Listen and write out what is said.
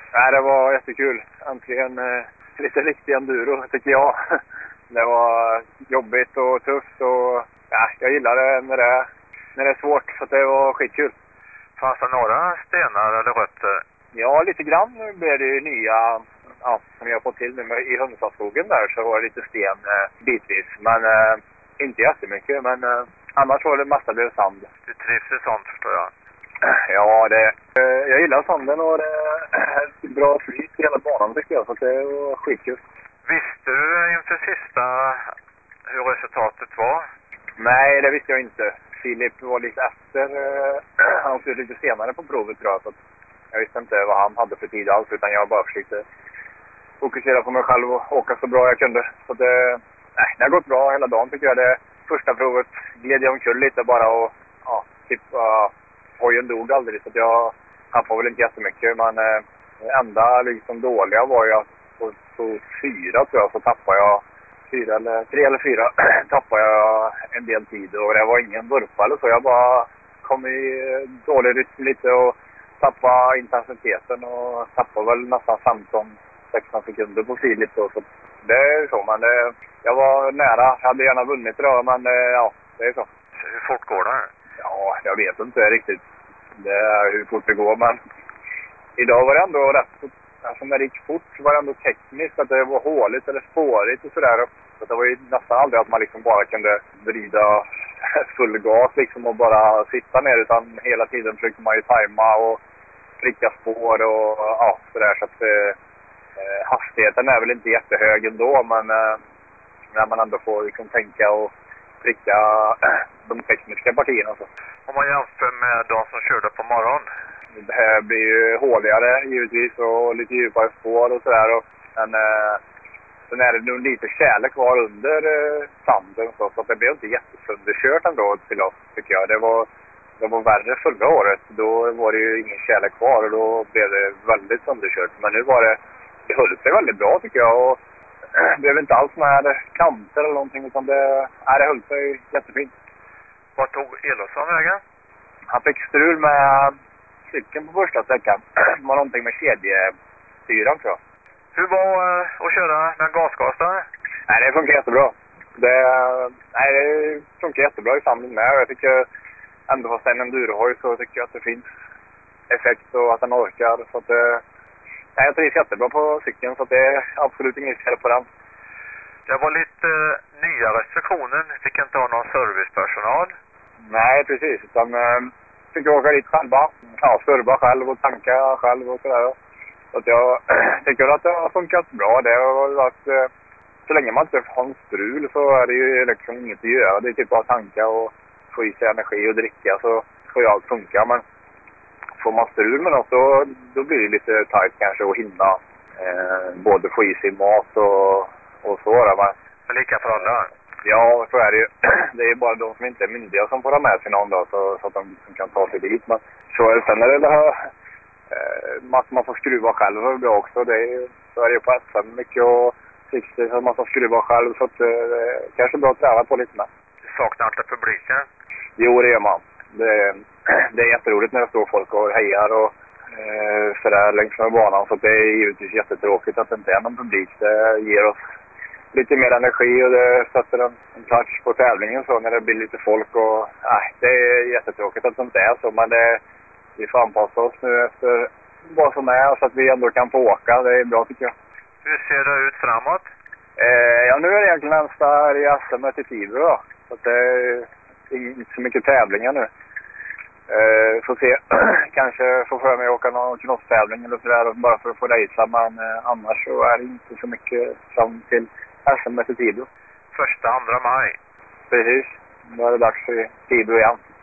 Nej, det var jättekul. Äntligen lite riktig enduro tycker jag. Det var jobbigt och tufft och ja, jag gillar det när det är svårt, så det var skitkul. Fanns det några stenar eller rötter? Ja, lite grann blev det ju nya, ja, som jag har fått till nu i Hundsaskogen där, så var det lite sten bitvis. Men inte jättemycket, men annars var det massa blev sand. Du trivs i sånt, förstår jag. Ja, jag gillar sanden och det är bra flyt i hela banan tycker jag, så det var skitkul. Visste du inför sista hur resultatet var? Nej, det visste jag inte. Filip var lite efter, han åkte lite senare på provet tror jag, så jag visste inte vad han hade för tid alls, utan jag bara försökte fokusera på mig själv och åka så bra jag kunde. Så det har gått bra hela dagen tycker jag. Det första provet gled jag omkull lite bara och ja, typ hojen dog aldrig, så jag tappade väl inte jättemycket, men det enda liksom dåliga var ju att på 4 tror jag så tappade jag 3 eller 4 tappade jag en del tid och det var ingen vurpa eller så. Jag bara kom i dålig rytm lite och tappade intensiteten och tappade väl nästan 15-16 sekunder på Filip då. Så det är så, men jag var nära. Jag hade gärna vunnit idag, men ja, det är så. Hur fort går det? Ja, jag vet inte riktigt hur fort det går, men idag var det ändå rätt. Alltså när det gick fort var det ändå tekniskt att det var håligt eller spårigt och sådär. Så det var ju nästan aldrig att man liksom bara kunde vrida full gas liksom och bara sitta ner, utan hela tiden försökte man ju tajma och pricka spår och ja, sådär. Så att hastigheten är väl inte jättehög ändå, men när man ändå får liksom tänka och pricka de tekniska partierna så. Om man jämför med de som körde på morgon? Det här blir ju håligare givetvis och lite djupare spår och sådär. Men sen är det nog lite tjäle kvar under sanden så att det blev inte jättesönderkört ändå till oss tycker jag. Det var värre förra året. Då var det ju ingen tjäle kvar och då blev det väldigt sönderkört. Men nu var det höll sig väldigt bra tycker jag. Och det blev inte alls med kanter eller någonting, utan det höll sig jättefint. Vad tog Elofsson vägen? Han fick strul med cykeln på första sträckan. Det var någonting med kedjestyran tror jag. Hur var att köra med gasgasare? Nej, det funkar jättebra. Det funkar jättebra i samling med. Jag tycker ändå fast en endurohoj så tycker jag att det finns effekt och att den orkar. Så att, jag trivs jättebra på cykeln, så att det är absolut inget fel på den. Det var lite nya restriktioner. Ni fick inte ha någon servicepersonal. Nej, precis. Utan fick åka dit själva. Ja, serva själv och tanka själv och sådär. Så att jag tycker att det har funkat bra. Det har varit, så länge man inte har en strul så är det ju liksom inget att göra. Det är typ bara tanka och få i sig energi och dricka, så får ju allt funka. Men får man strul med något då blir det lite tajt kanske att hinna både få i sig mat och så. Men Det är lika för alla. Ja, så är det ju. Det är bara de som inte är myndiga som får ha med sig någon då, så att de kan ta sig dit. Men så är det, sen är det här man får skruva själv och bra också. Så är det ju på SM mycket och 60 så man får skruva själv, så att det kanske är bra att träna på lite med. Du saknar inte publiken? Jo, det gör man. Det är jätteroligt när det står folk och hejar och sådär längs med banan, så det är givetvis jättetråkigt att det inte är någon publik. Det ger oss lite mer energi och det sätter en touch på tävlingen så när det blir lite folk och det är jättetråkigt att det inte är så, men vi får anpassa oss nu efter vad som är så att vi ändå kan få åka. Det är bra tycker jag. Hur ser det ut framåt? Ja, nu är det egentligen närmsta här i SM i Tibro då. Så att det är inte så mycket tävlingar nu. Får se, kanske få för mig att åka någon knopstävling eller sådär bara för att få rejsa, men annars så är det inte så mycket fram till SM i Tibro. 1-2 maj. Precis, då är det dags för Tibro igen.